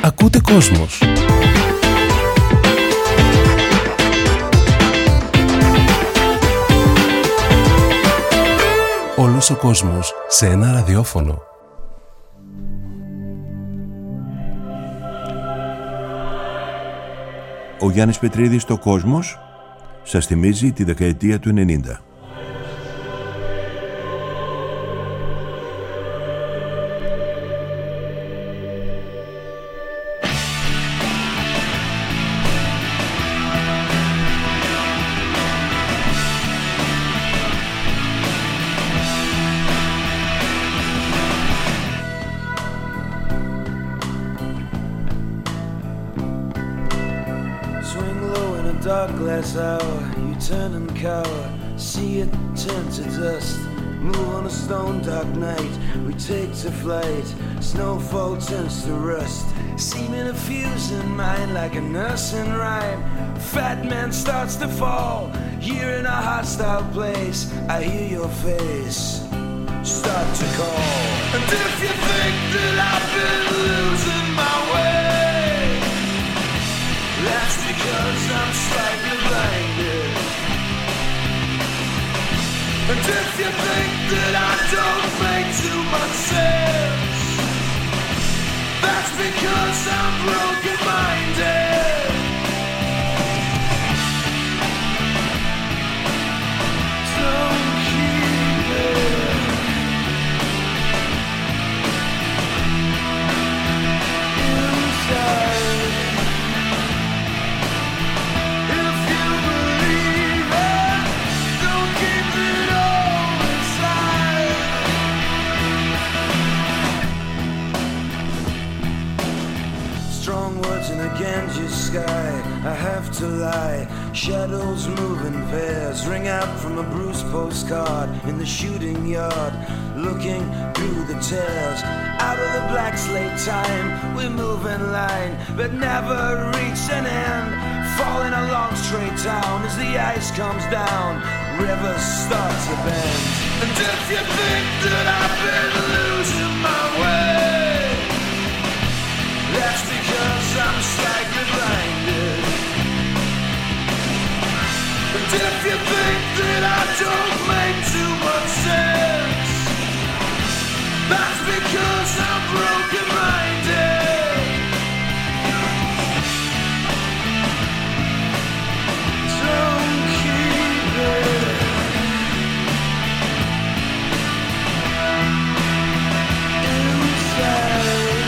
Ακούτε Κόσμος. Όλος ο κόσμος σε ένα ραδιόφωνο. Ο Γιάννης Πετρίδης στο Κόσμος σας θυμίζει τη δεκαετία του 90. Hour, you turn and cower, see it turn to dust. Move on a stone dark night, we take to flight. Snowfall turns to rust, seeming to fuse in mind like a nursing rhyme. Fat man starts to fall, here in a hostile place. I hear your face start to call. And if you think that I've been losing my way, that's because I'm slightly blinded. And if you think that I don't make too much sense, that's because I'm broken-minded. Don't keep it inside. Ganges sky, I have to lie. Shadows move in pairs, ring out from a bruised postcard in the shooting yard, looking through the tears. Out of the black slate time, we move in line, but never reach an end. Falling along straight down as the ice comes down, rivers start to bend. And if you think that I've been losing my way, that's because I'm slightly blinded. And if you think that I don't make too much sense, that's because I'm broken-minded. Don't keep it inside.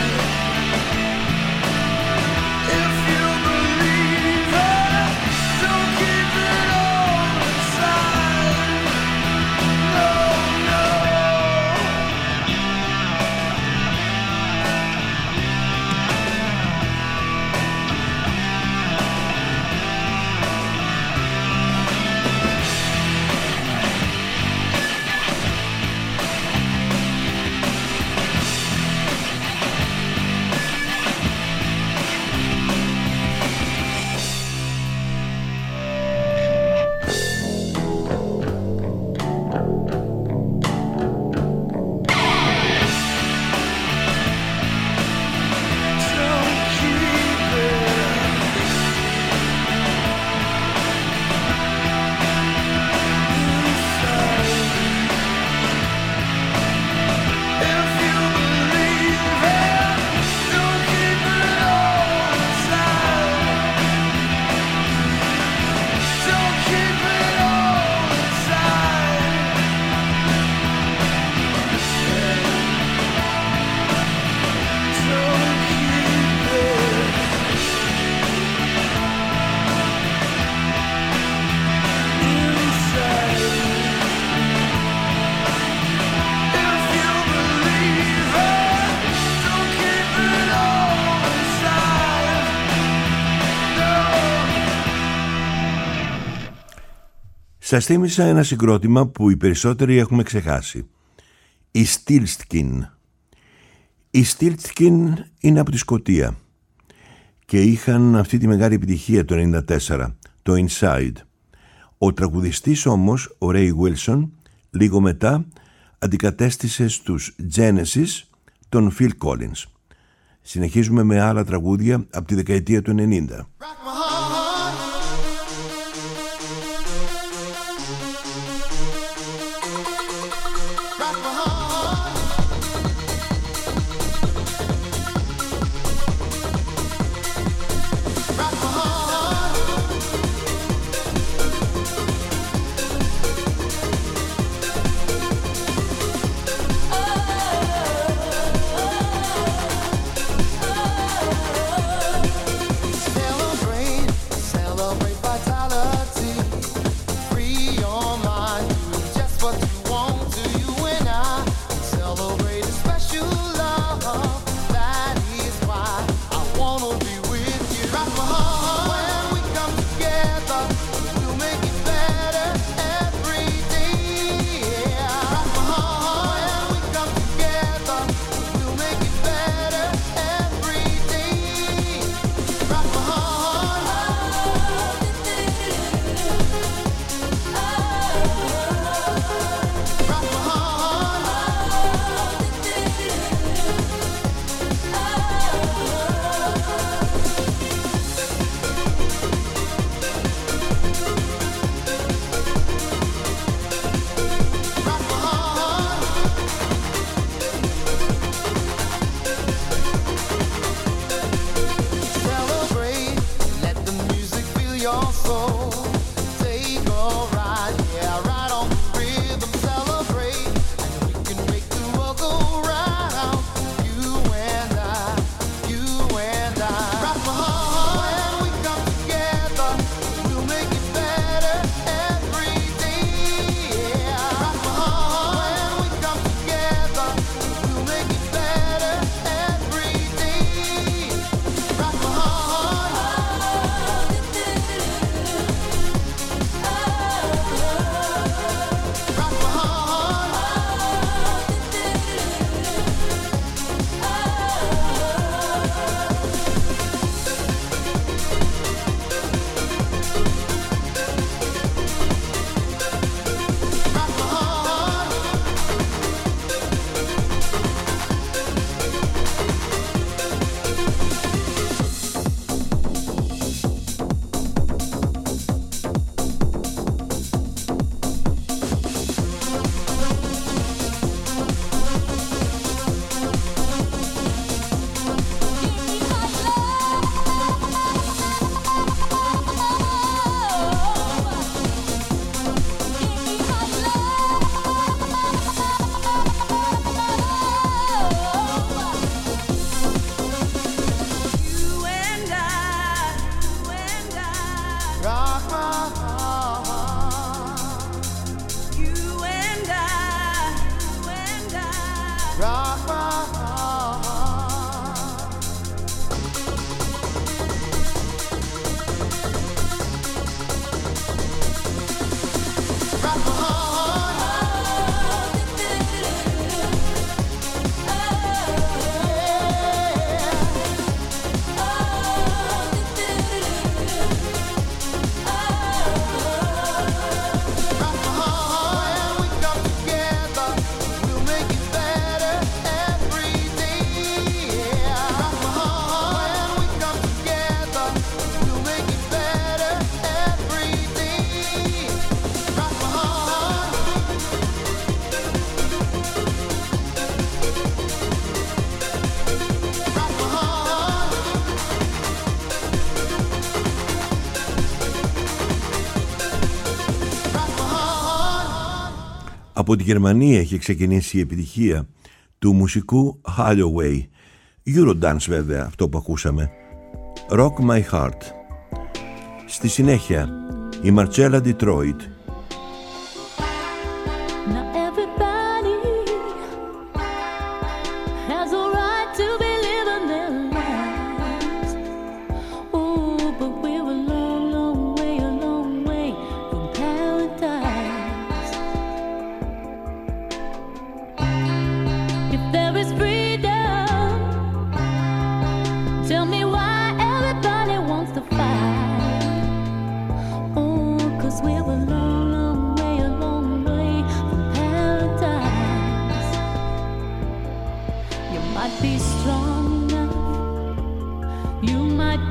Σας θύμισα ένα συγκρότημα που οι περισσότεροι έχουμε ξεχάσει. Η Stiltskin. Η Stiltskin είναι από τη Σκωτία και είχαν αυτή τη μεγάλη επιτυχία το 1994, το Inside. Ο τραγουδιστής όμως, ο Ray Wilson, λίγο μετά αντικατέστησε στους Genesis τον Phil Collins. Συνεχίζουμε με άλλα τραγούδια από τη δεκαετία του 90. Από τη Γερμανία έχει ξεκινήσει η επιτυχία του μουσικού Holloway. Eurodance βέβαια αυτό που ακούσαμε. Rock My Heart. Στη συνέχεια η Marcella Detroit. Be strong enough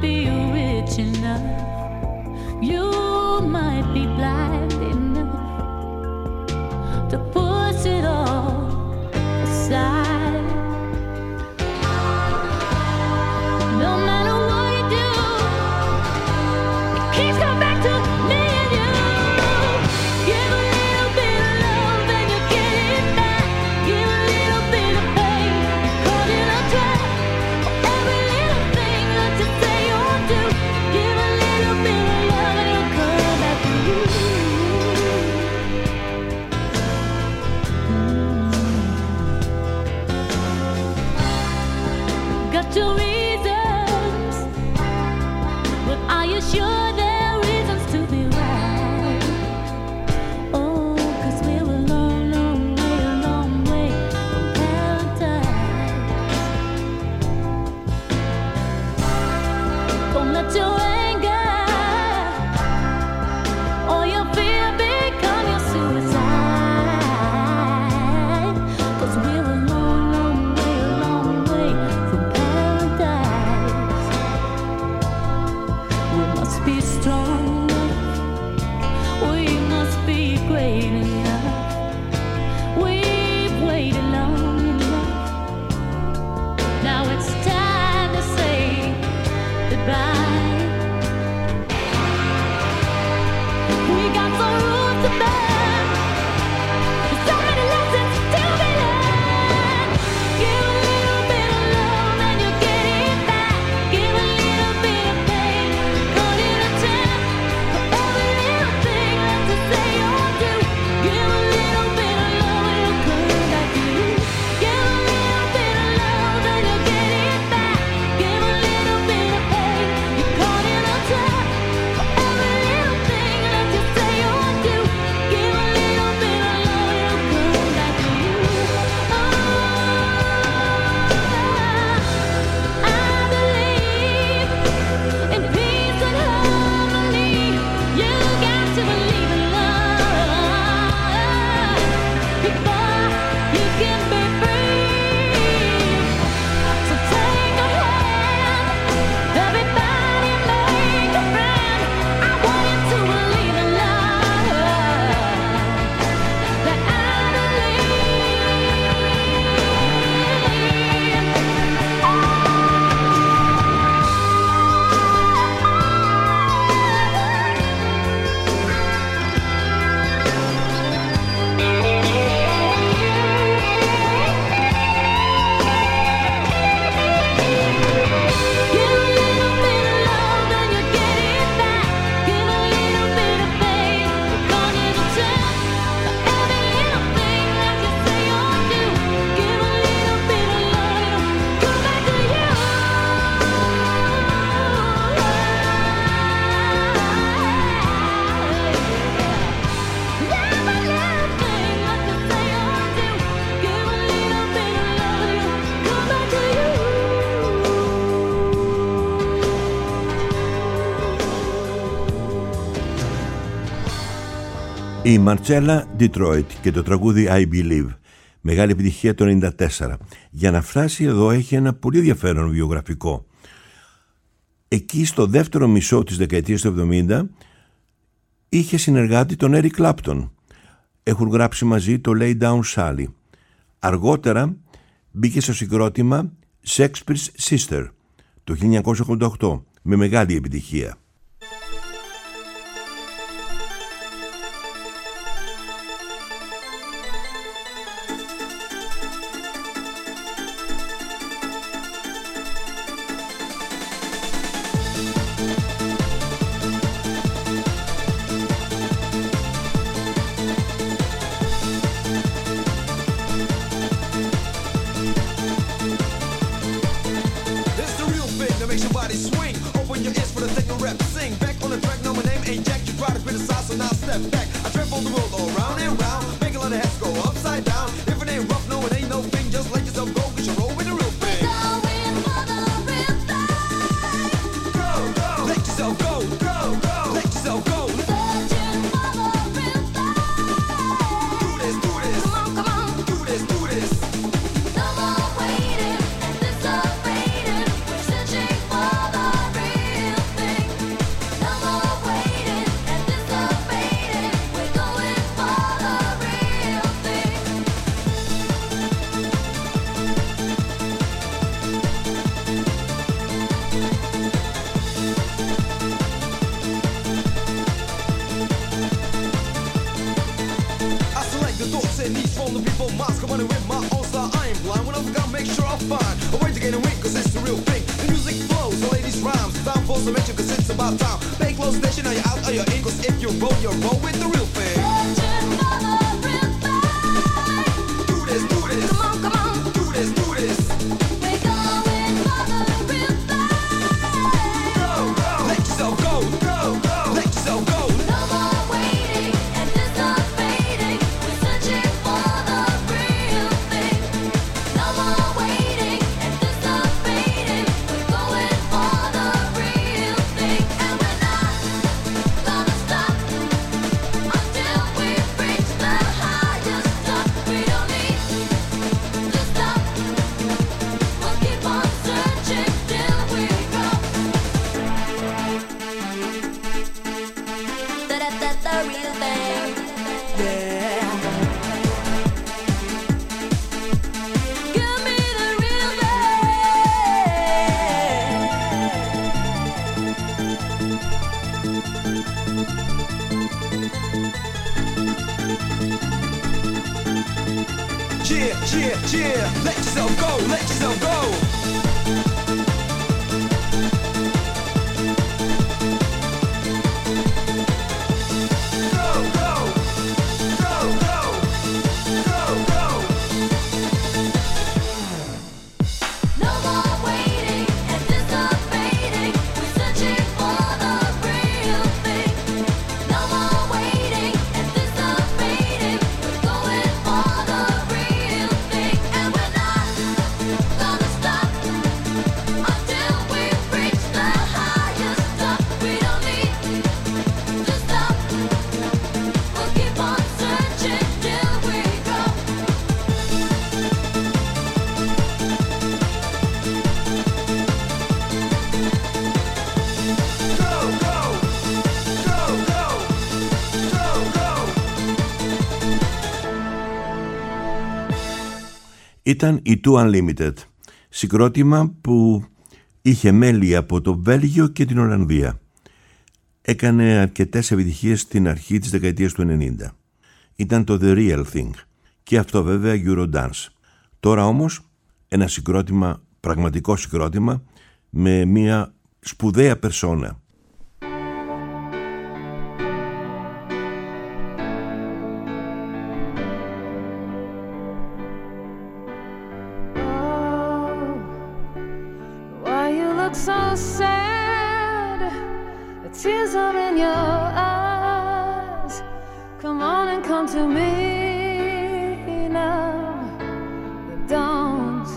be rich enough, you might be blind enough to push it all aside. No matter what you do, it keeps coming back to me and you. Give a little bit of love and you get it back. Give a little bit of pain, caught in a trap. Every little thing that you say or do, give a little bit of love and it'll come back to you. Got your reasons, but are you sure they're reasons to be right? Oh, 'cause we're a long, long way from paradise. Don't let your anger or your fear become your suicide. 'Cause we're a long, long way from paradise. We must be strong enough. We must be great enough. We've waited long enough. Now it's time to say goodbye. We got some rules to burn, so many lessons to be learned. Give a little bit of love and you get it back. Give a little bit of pain, caught in a trap. For every little thing that you say or do, give a little bit of love and it'll come back to you. Give a little bit of love and you get it back. Give a little bit of pain, you're caught in a trap. For every little thing that you say or do, give a little bit of love and it'll come back to you. Oh, I believe in peace and harmony. You got to believe in love before you can be free. So take a hand, everybody make a friend. I want you to believe in love, that I Give a little bit of love and you get it back. Give a little bit of pain, you're caught in a trap. For every little thing that you say or do, give a little bit of love, it'll come back to you. Every little thing that you say or do, give a little bit of love, it'll come back to you. Η Μαρτσέλα Detroit και το τραγούδι I Believe. Μεγάλη επιτυχία το 1994. Για να φτάσει εδώ έχει ένα πολύ ενδιαφέρον βιογραφικό. Εκεί στο δεύτερο μισό της δεκαετίας του 70 είχε συνεργάτη τον Eric Clapton. Έχουν γράψει μαζί το Lay Down Sally. Αργότερα μπήκε στο συγκρότημα Shakespeare's Sister το 1988 με μεγάλη επιτυχία. It's the real thing that makes your body swing. Open your ears for the techno rap rhymes. Time for some mention, cause it's about time. Pay close attention, are you out or you're in? Cause if you roll with the real thing. Do this, do this. Come on. Do this, do this. We're going for the real thing. Go, go. Let yourself go, go, go. Let yourself go. No more waiting and anticipating. We're searching for the real thing. No more waiting and anticipating. We're going for the real thing, and we're not gonna stop until we reach the highest top. We don't need to stop. We'll keep on searching till we go. The real thing. Yeah. Give me the real Yeah. Let yourself go, let yourself go. Go, go. Go, go. Go, go. No more waiting, anticipating. We're searching for the real thing. No more waiting, anticipating. We're going for the real thing, and we're not gonna stop until we reach the highest top. We don't need to stop. We'll keep on searching till we go. Go, go. Go, go. Go, go. Ήταν η Two Unlimited, συγκρότημα που είχε μέλη από το Βέλγιο και την Ολλανδία. Έκανε αρκετές επιτυχίες στην αρχή της δεκαετίας του 90. Ήταν το The Real Thing και αυτό βέβαια Eurodance. Τώρα όμως ένα συγκρότημα, πραγματικό συγκρότημα, με μια σπουδαία περσόνα. Why you look so sad? The tears are in your eyes. Come on and come to me now. Don't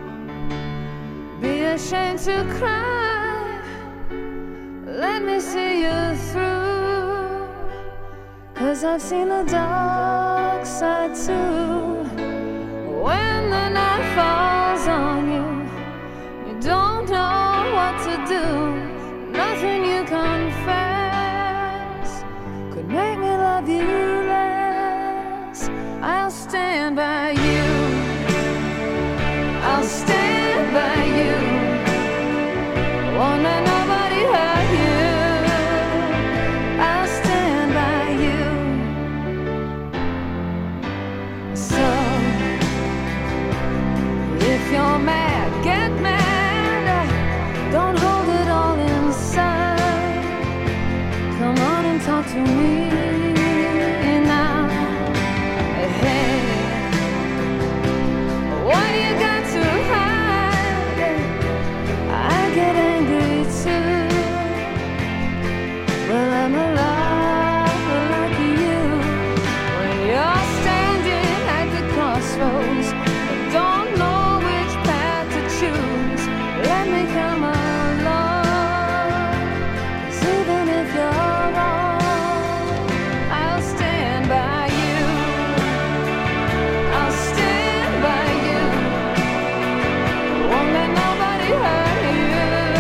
be ashamed to cry. Let me see you through. 'Cause I've seen the dark side too. When the night falls on you, you don't know what to do. Nothing you confess could make me love you less. I'll stand by you. I'll stand by you. Won't let nobody hurt you. I'll stand by you. So if you're mad, get mad. Don't hold it all inside. Come on and talk to me now. Hey, what do you got to hide? I get angry too. Well, I'm a lot like you. When you're standing at the crossroads, don't know which path to choose. Let me come along. 'Cause even if you're wrong, I'll stand by you. I'll stand by you. Won't let nobody hurt you.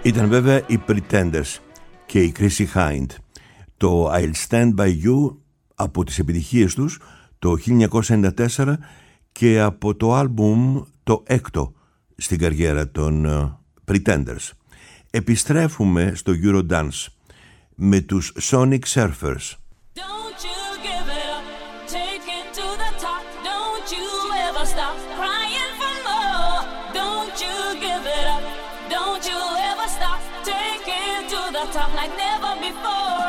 Ήταν βέβαια οι Pretenders και η Chrissie Hynde. Το I'll Stand By You από τις επιτυχίες τους το 1994 και από το άλμπουμ το έκτο στην καριέρα των Pretenders. Επιστρέφουμε στο Eurodance με τους Sonic Surfers. Don't you give it up, take it to the top. Don't you ever stop crying for more. Don't you give it up, don't you ever stop, take it to the top like never before.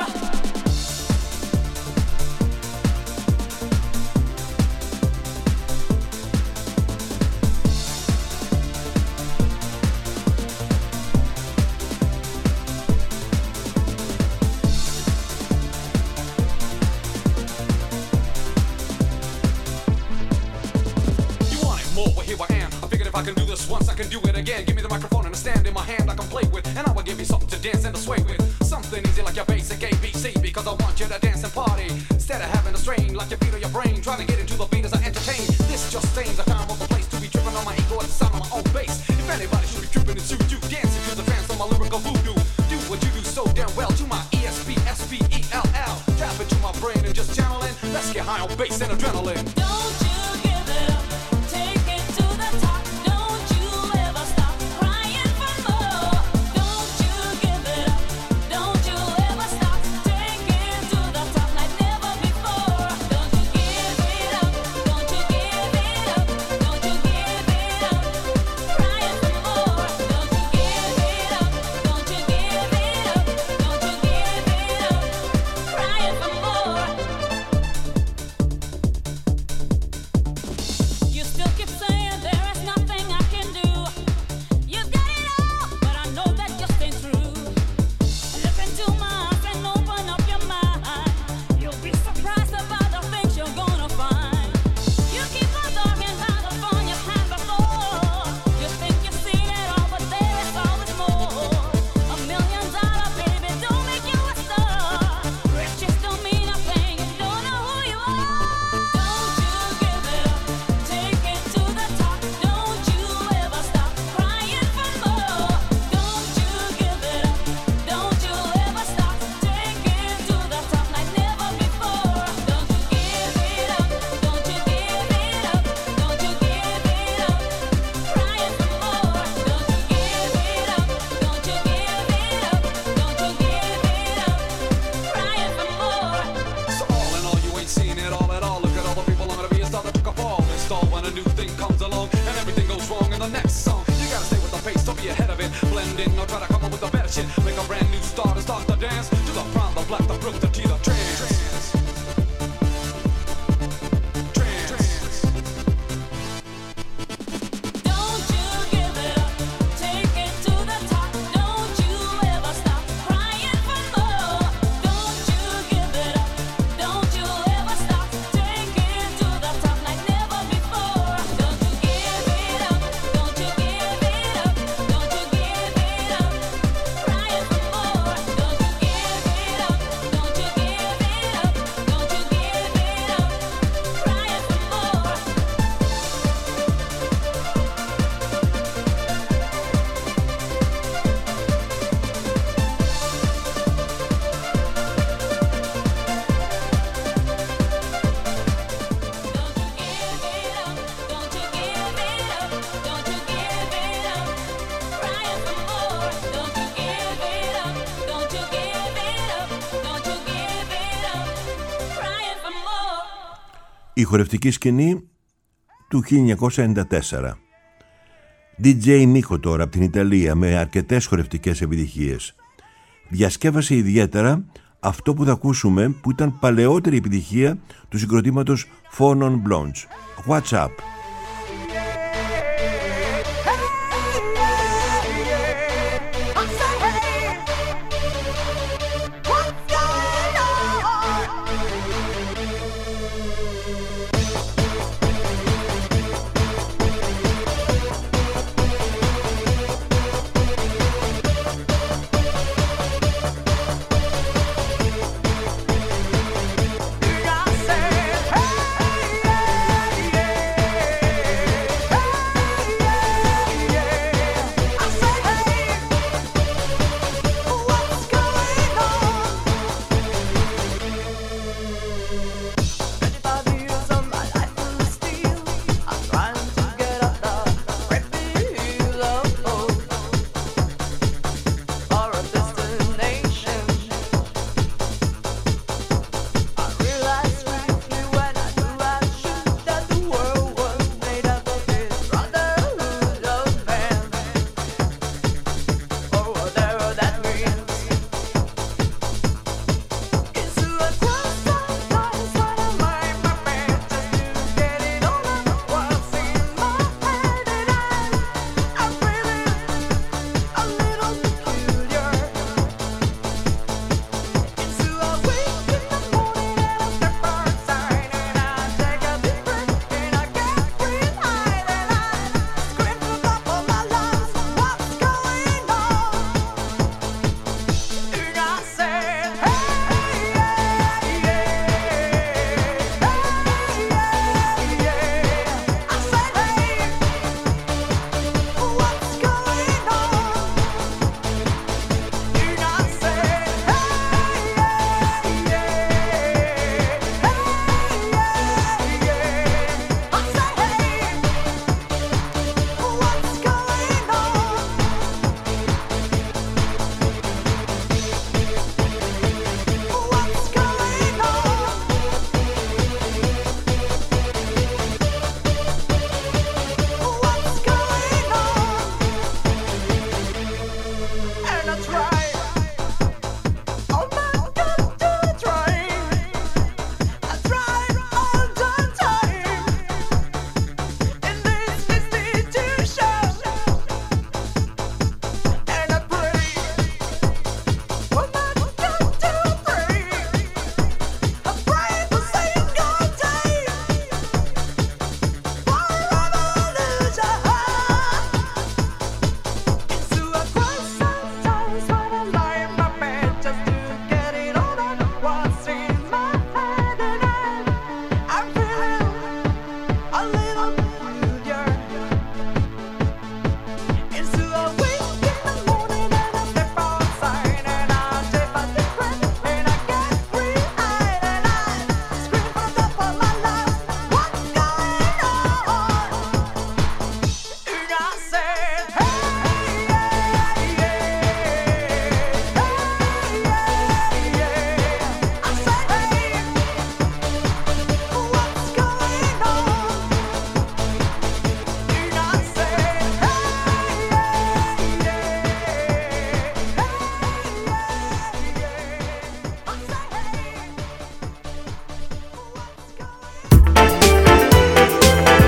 I can do this once, I can do it again. Give me the microphone and a stand in my hand I can play with, and I will give you something to dance and to sway with. Something easy like your basic ABC, because I want you to dance and party instead of having to strain like your feet or your brain, trying to get into the beat as I entertain. This just ain't the time or the place to be tripping on my ego at the sound of my own bass. If anybody should be tripping, it's you dancing to the trance of my lyrical voodoo. Do what you do so damn well to my ESP-SPELL. Tap into my brain and just channel in. Let's get high on bass and adrenaline. Don't you give it up, take it to the top. Η χορευτική σκηνή του 1994. DJ Μίχο τώρα από την Ιταλία με αρκετές χορευτικές επιτυχίες. Διασκεύασε ιδιαίτερα αυτό που θα ακούσουμε, που ήταν παλαιότερη επιτυχία του συγκροτήματος Four Non Blondes. What's Up? I said, hey, yeah.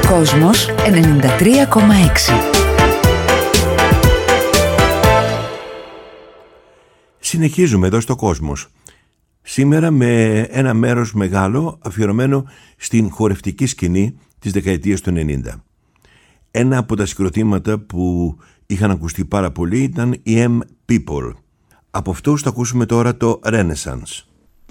Κόσμος 93,6. Συνεχίζουμε εδώ στο Κόσμος. Σήμερα με ένα μέρος μεγάλο αφιερωμένο στην χορευτική σκηνή της δεκαετίας του 90. Ένα από τα συγκροτήματα που είχαν ακουστεί πάρα πολύ ήταν οι M-People. Από αυτούς θα ακούσουμε τώρα το Renaissance.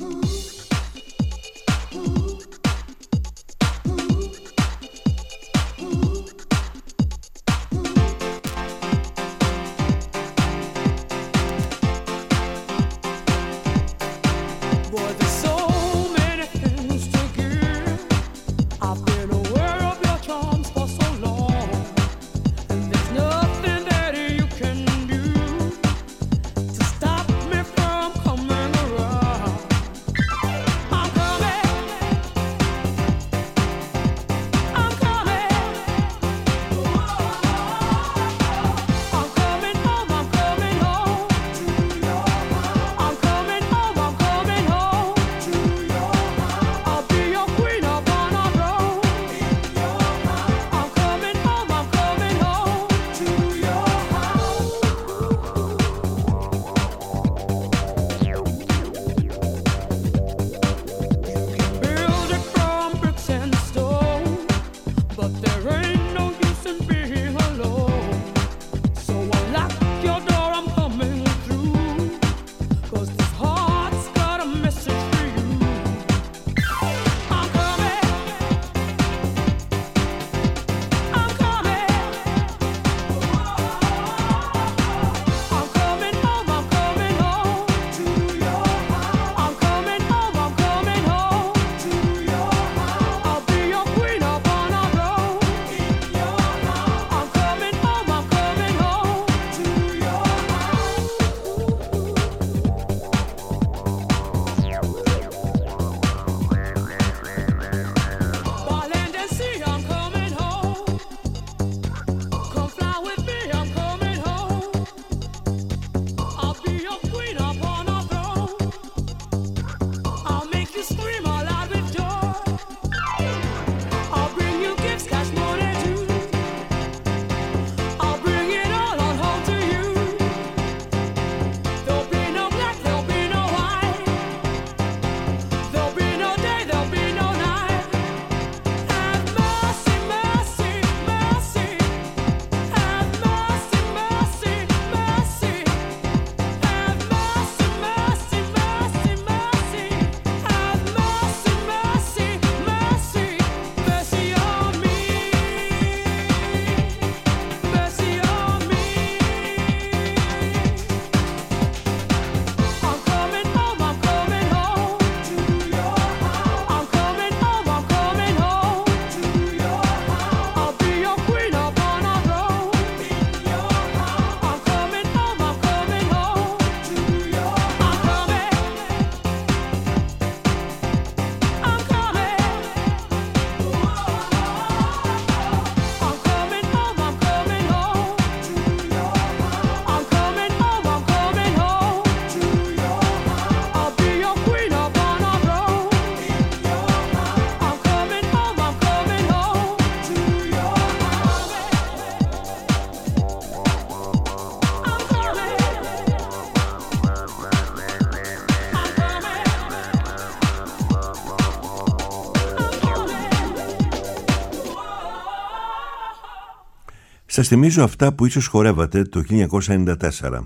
Σας θυμίζω αυτά που ίσως χορεύατε το 1994.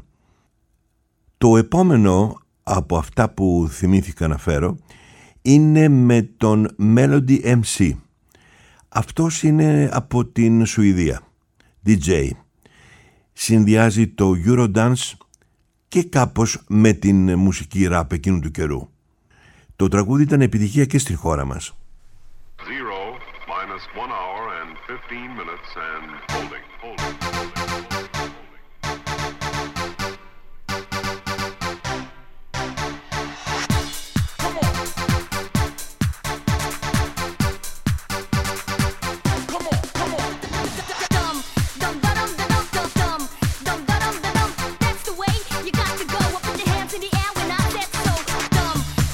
Το επόμενο από αυτά που θυμήθηκα να φέρω είναι με τον Melody MC. Αυτός είναι από την Σουηδία, DJ. Συνδυάζει το Eurodance και κάπως με την μουσική ραπ εκείνου του καιρού. Το τραγούδι ήταν επιτυχία και στη χώρα μας. 0 minus 1 hour and 15 minutes and holding.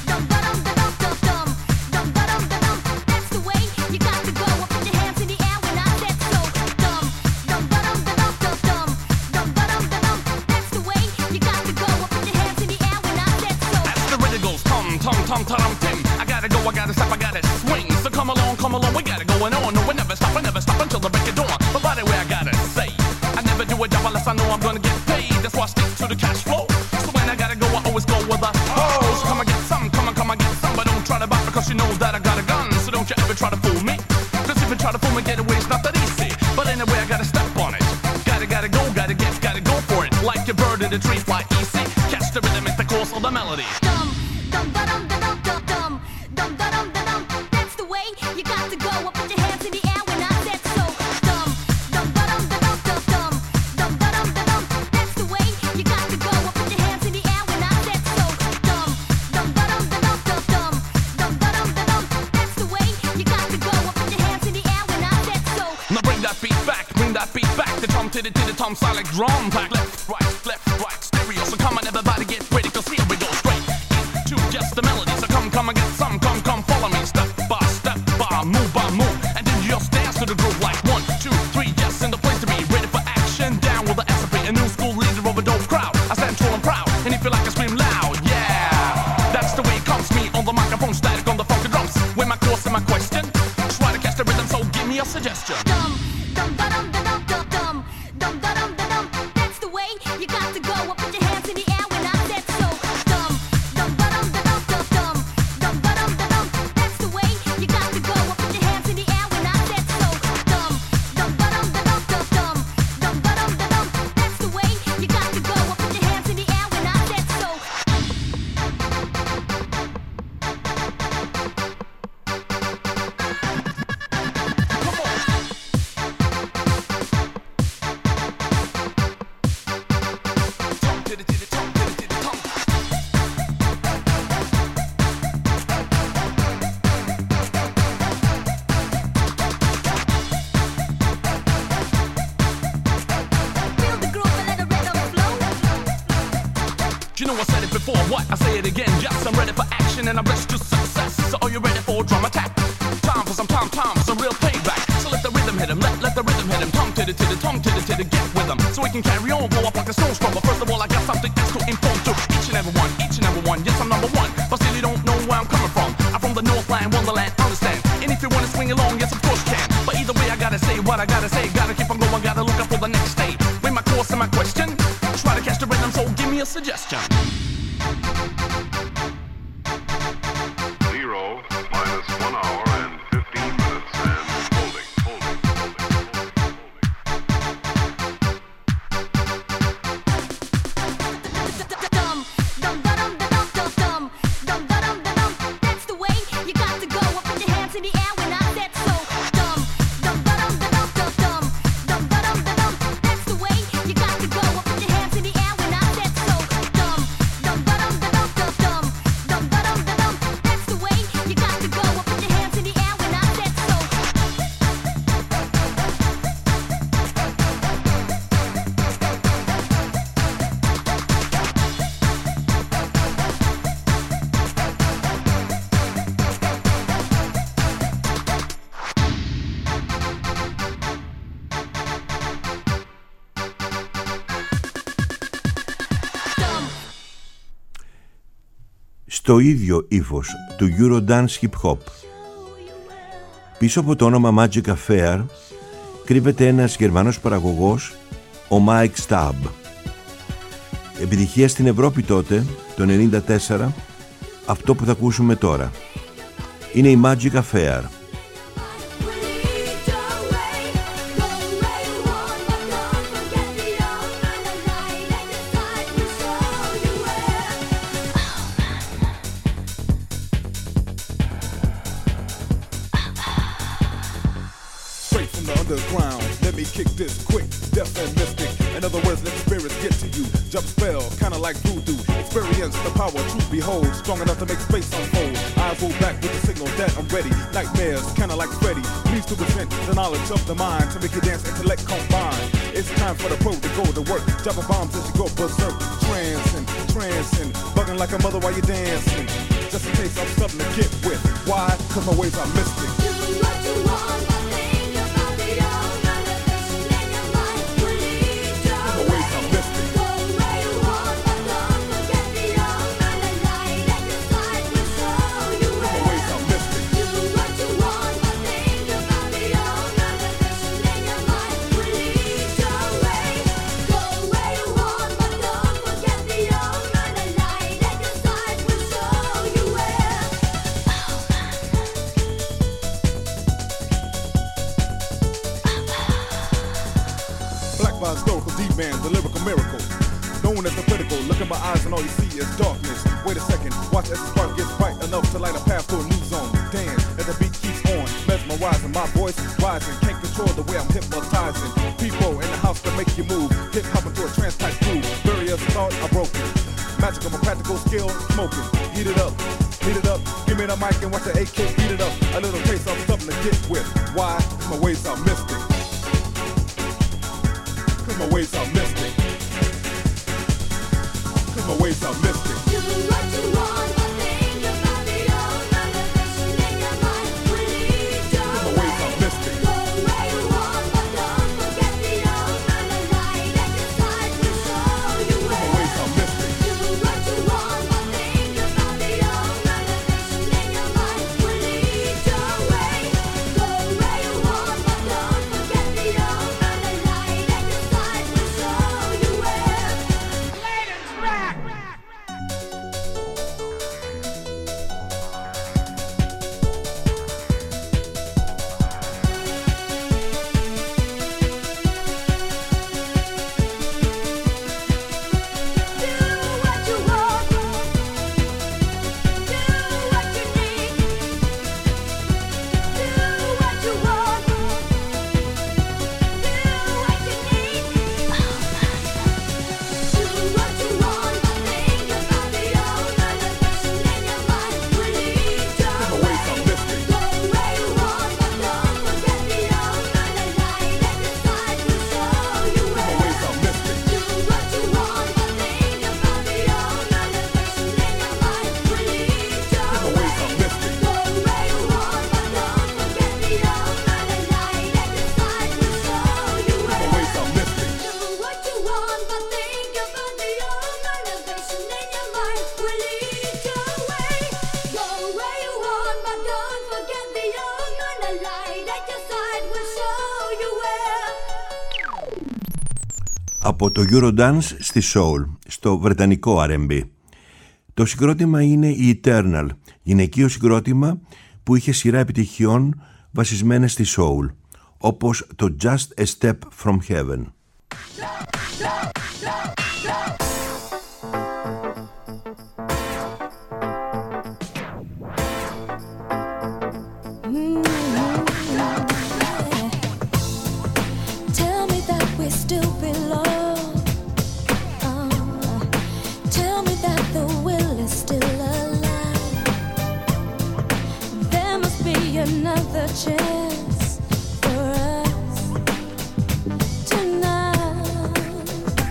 You got to go up with your hands in the air when tum tum tim. I gotta go, I gotta stop, I gotta swing. So come along, we gotta go on. No, we never stop until the break of dawn. But by the way, I gotta say, I never do a job unless I know I'm gonna get paid. That's why I stick to the cash flow. So when I gotta go, I always go with a hose. Come and get some, come and get some. But don't try to buy because you know that I got a gun. So don't you ever try to fool me. Cause if you try to fool me, get away, it's not that easy. But anyway, I gotta step on it. Gotta go, gotta go for it. Like a bird in the tree, fly easy. Catch the rhythm, it's the course of the melody. Dum dum da dum da dum dum dum dum da dum da dum. That's the way you got to go. Up put your hands in the air when I said so. Dum dum da dum da dum dum dum dum da dum da dum. That's the way you got to go. Up put your hands in the air when I said so. Dum dum da dum da dum dum dum dum da dum da dum. That's the way you got to go. Up put your hands in the air when I said so. Now bring that beat back, the tom to the tom sound like drum pack. Left, right, stereo. So come on, everybody get ready, cause here we go straight into just the melody. So come and get some, come follow me. Step by, move, and then you just dance to the groove like 1, 2, 3, just in the place to be. Ready for action, down with the SAP, a new school leader of a dope crowd. I stand tall and proud, and if you like I scream loud, yeah. That's the way it comes, me on the microphone, static on the funky drums. With my course and my question, try to catch the rhythm, so give me a suggestion. Dum dum da dum da dum dum dum dum da dum da dum. That's the way you got to go. Up put your hands in the air when I said so. Dum dum da dum da dum dum dum dum da dum da dum. That's the way you got to go. Up put your hands in the air when I said so. Dum dum da dum da dum dum dum dum da dum da dum. That's the way you got to go. Up put your hands in the air when I said so. Feel the groove and let the rhythm flow. You know I said it before, what? I say it again, yes, I'm ready for action and I'm ready to success. So are you ready for a drum attack? Time for some real payback. So let the rhythm hit him, let the rhythm hit him. Tom to the, get with him. So we can carry on, blow up like a snowstorm. But first of all, I got something else to inform to each and every one. Yes, I'm number one, but still you don't know where I'm coming from. I'm from the Northland, Wonderland, understand. And if you wanna swing along, yes, of course you can. But either way, I gotta say what I gotta say. Gotta keep on going, gotta look up for the next state. With my course and my question, try to catch the rhythm, so give me a suggestion. 0 minus 1 hour and 15 minutes and holding. Dum dum da dum da dum dum dum dum da dum da dum. That's the way you got to go. Up put your hands in the air when I said so. Dum dum da dum da dum dum dum dum da dum da dum. That's the way you got to go. Up put your hands in the air when I said so. Dum dum da dum da dum dum dum dum da dum da dum. That's the way you got to go. Up put your hands in the air when I said so. Στο ίδιο ύφος του Eurodance Hip Hop. Πίσω από το όνομα Magic Affair κρύβεται ένας Γερμανός παραγωγός, ο Mike Stab. Επιτυχία στην Ευρώπη τότε, το 1994, αυτό που θα ακούσουμε τώρα. Είναι η Magic Affair. Straight from the underground, let me kick this quick, deaf and mystic. In other words, let spirits get to you. Jump spell, kinda like voodoo. Experience the power, truth behold. Strong enough to make space unfold. Eyes roll back with the signal that I'm ready. Nightmares, kinda like Freddy. Please to present the knowledge of the mind to make your dance intellect combine. It's time for the pro to go to work. Dropping bombs as you go berserk. Trancing, bugging like a mother while you're dancing. Just in case I'm something to get with. Why? Cause my ways are mystic. Do what you want, but think about the old manifestation in your mind. Please My don't ways are mystic. go where you want, but don't forget the old man and light and your side will show soon as the critical, look in my eyes and all you see is darkness. Wait a second, watch as the spark gets bright enough to light a path to a new zone. Dance as the beat keeps on, mesmerizing, my voice rising. Can't control the way I'm hypnotizing. People in the house to make you move. Hip hop into a trance type groove. Barriers thought are broken. Magical, my practical skill, smoking. Heat it up, heat it up. Give me the mic and watch the AK beat it up. A little taste of something to get with. Why? My ways are mystic. Cause my ways are mystic. Cause my ways are mystic. Do what you want, but think about the old motivation in your mind. Will lead you Cause my ways are mystic. go where you want, but don't forget the old man. The light at your side will show you Cause my where. ways are mystic. Do what you want, but think about the old motivation in your mind. Will lead your way. Go where you want, but don't forget the old man. The light at your side will show you where. Latest track. Do what you want. Do what you need. Do what you want. Do what you need. Do what you want, but think about the old motivation in your mind. Will lead your Cause my ways are mystic. go where you want, but don't forget the old man. The light at your side will show you Cause my where. ways are mystic. Do what you want, but think about the old motivation in your mind. Will lead your Cause my ways are mystic. go where you want, but don't forget the old man. The light at your side will show you Cause my where. ways are mystic. Do what you want, but think about the old motivation in your mind. Will lead your way. Go where you want, but don't forget the old man. The light at your side will show you where. Από το Eurodance στη Soul, στο βρετανικό R&B. Το συγκρότημα είναι η Eternal, γυναικείο συγκρότημα που είχε σειρά επιτυχιών βασισμένες στη Soul, όπως το Just a Step from Heaven. Tell me that we still belong. Tell me that the will is still alive. There must be another chance for us tonight.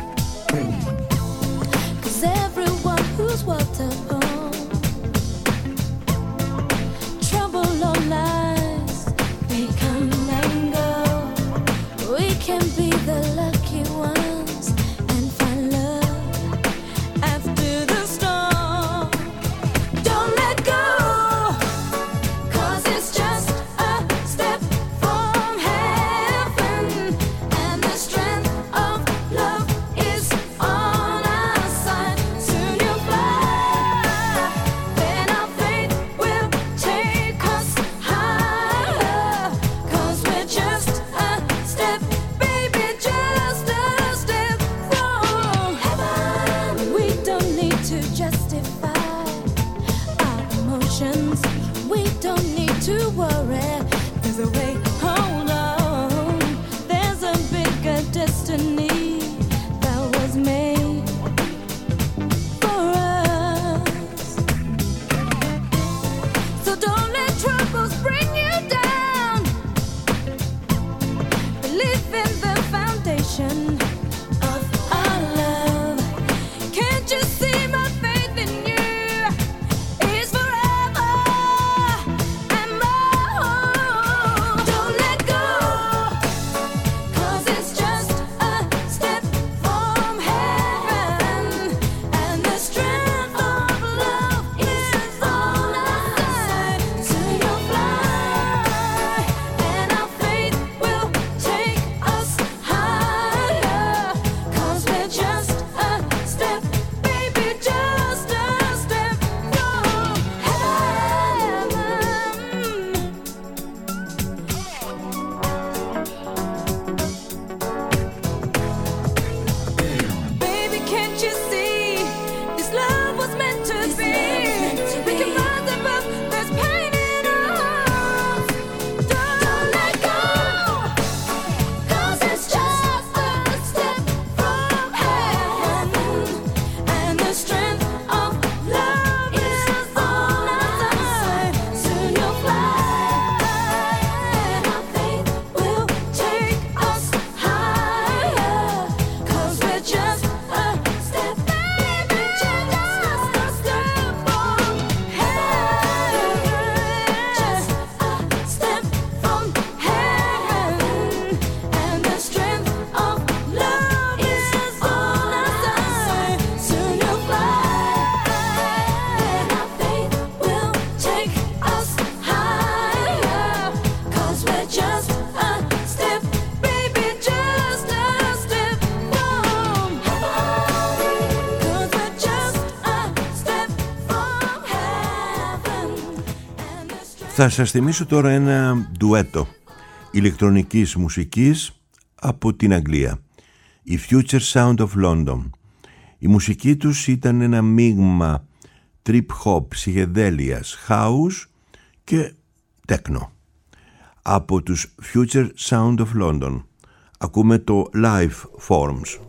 'Cause everyone who's walked upon trouble or lies, they come and go. We can be the lucky ones and find love after the storm. Don't let go, 'cause it's just a step from heaven, and the strength of love is on our side. Soon you'll fly, then our faith will take us higher, 'cause we're just a step, baby, just a step from heaven. We don't need to justify our emotions. We don't need to worry. There's a way, hold on. There's a bigger destiny that was made for us. So don't let troubles bring you down. Believe in the foundation of our love. Can't you see my faith in you is forever and more? Don't let go, 'cause it's just a step from heaven, and the strength of love is on our side. Θα σας θυμίσω τώρα ένα ντουέτο ηλεκτρονικής μουσικής από την Αγγλία, η Future Sound of London. Η μουσική τους ήταν ένα μείγμα trip-hop, ψυχεδέλειας, house και techno. Από τους Future Sound of London ακούμε το Life Forms.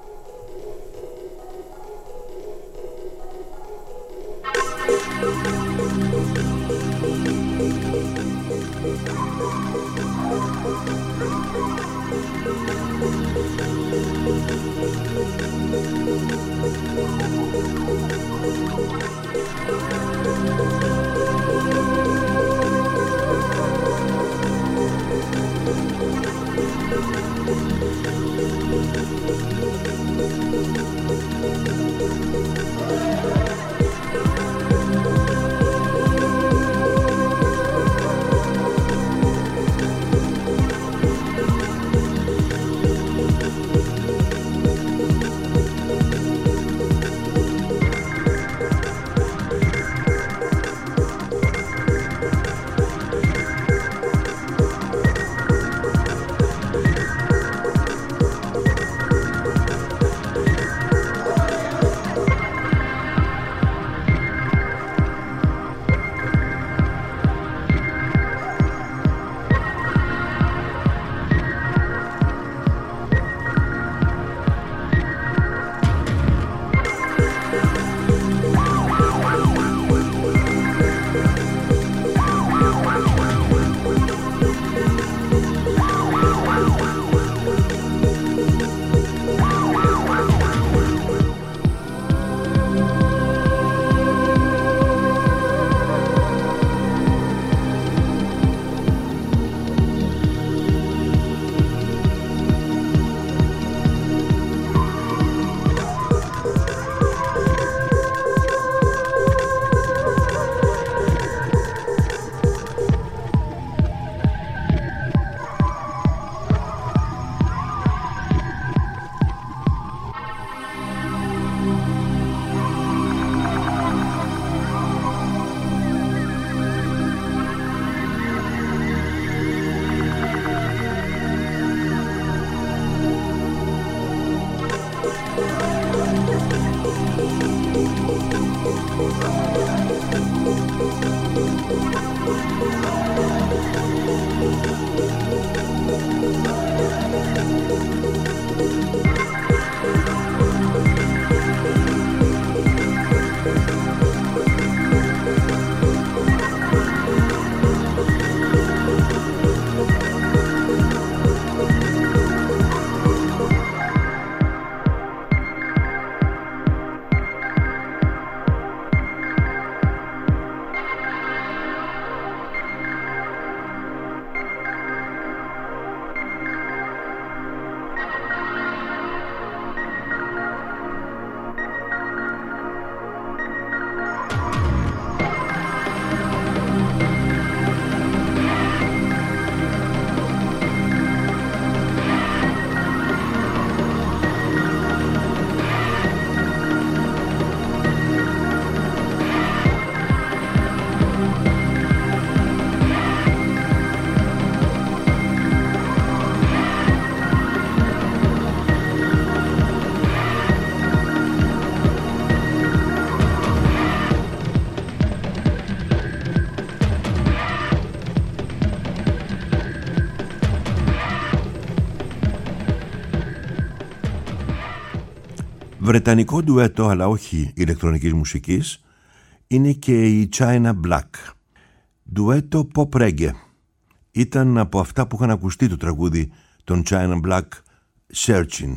Βρετανικό ντουέτο, αλλά όχι ηλεκτρονικής μουσικής, είναι και η China Black. Ντουέτο pop reggae. Ήταν από αυτά που είχαν ακουστεί το τραγούδι των China Black, Searching.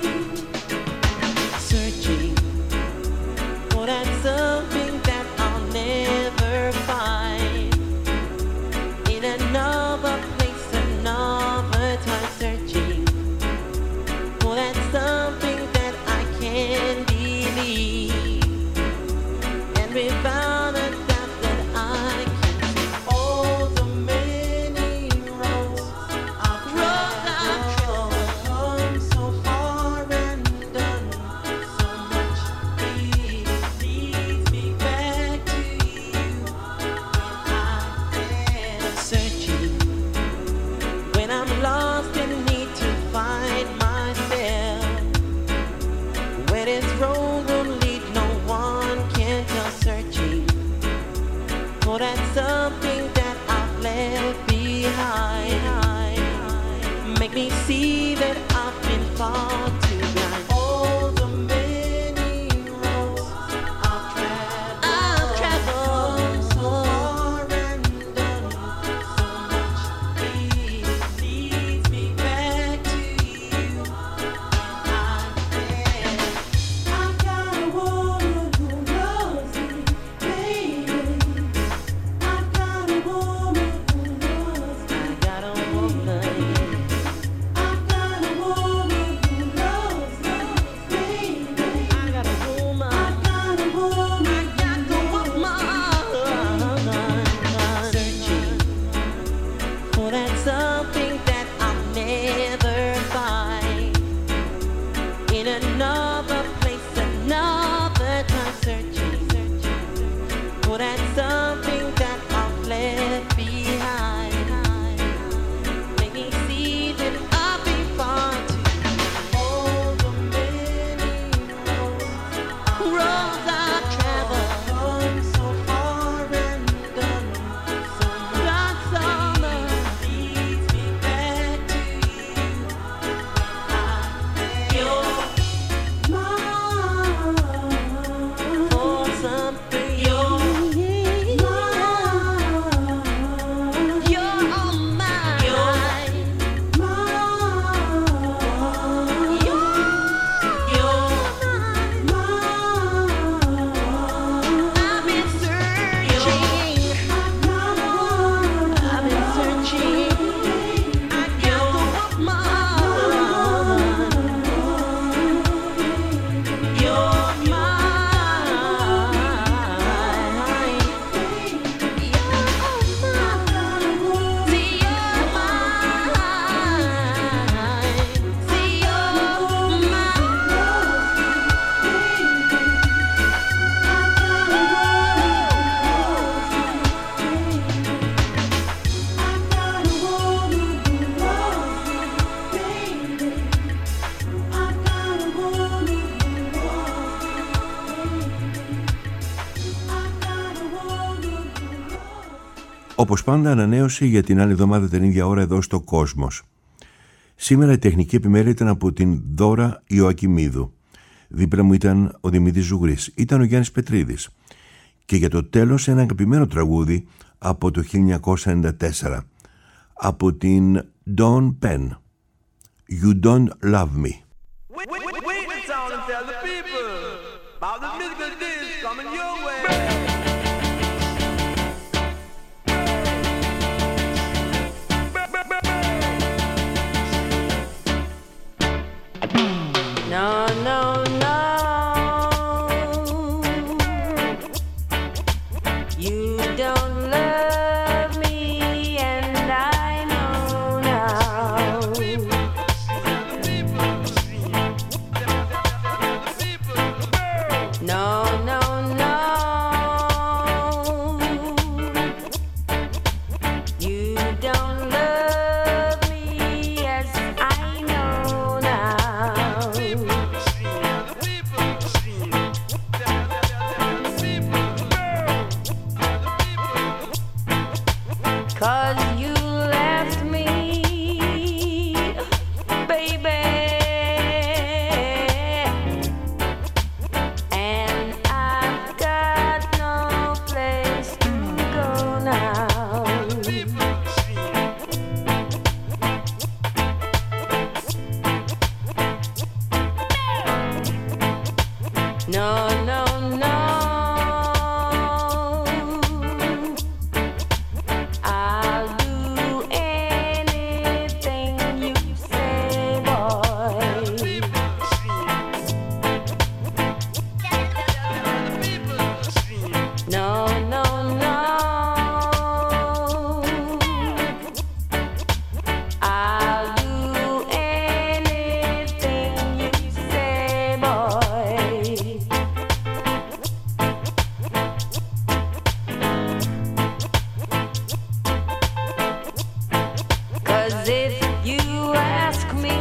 Searching for that something that I'll Όπως πάντα, ανανέωση για την άλλη εβδομάδα την ίδια ώρα εδώ στο Κόσμος. Σήμερα η τεχνική επιμέλεια ήταν από την Δώρα Ιωακιμίδου. Δίπλα μου ήταν ο Δημήτρης Ζουγρής. Ήταν ο Γιάννης Πετρίδης. Και για το τέλος ένα αγαπημένο τραγούδι από το 1994. Από την Dawn Penn. You Don't Love Me. Wait the town and tell the people about the musical disc coming your way. No, no, no. You don't love me, and I know now. No, no, no. You don't love me as I know now. 'Cause you left me, baby, and I've got no place to go now. No, no, no. I'll do anything you say, boy. No, no, no. I'll do anything you say, boy. 'Cause if you ask me,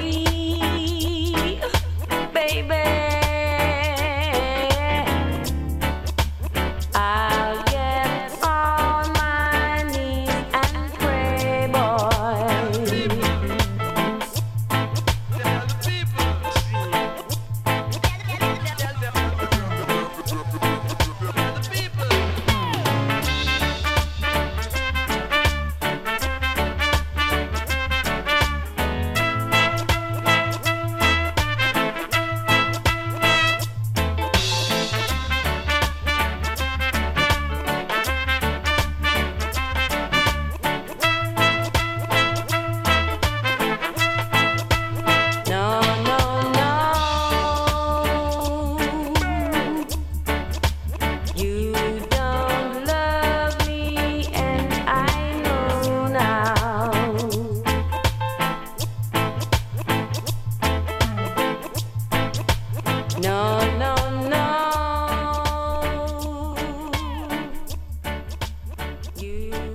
baby, I'll get on my knees and pray, boy. No, no, no. You don't love me, and I know now. No, no, no. You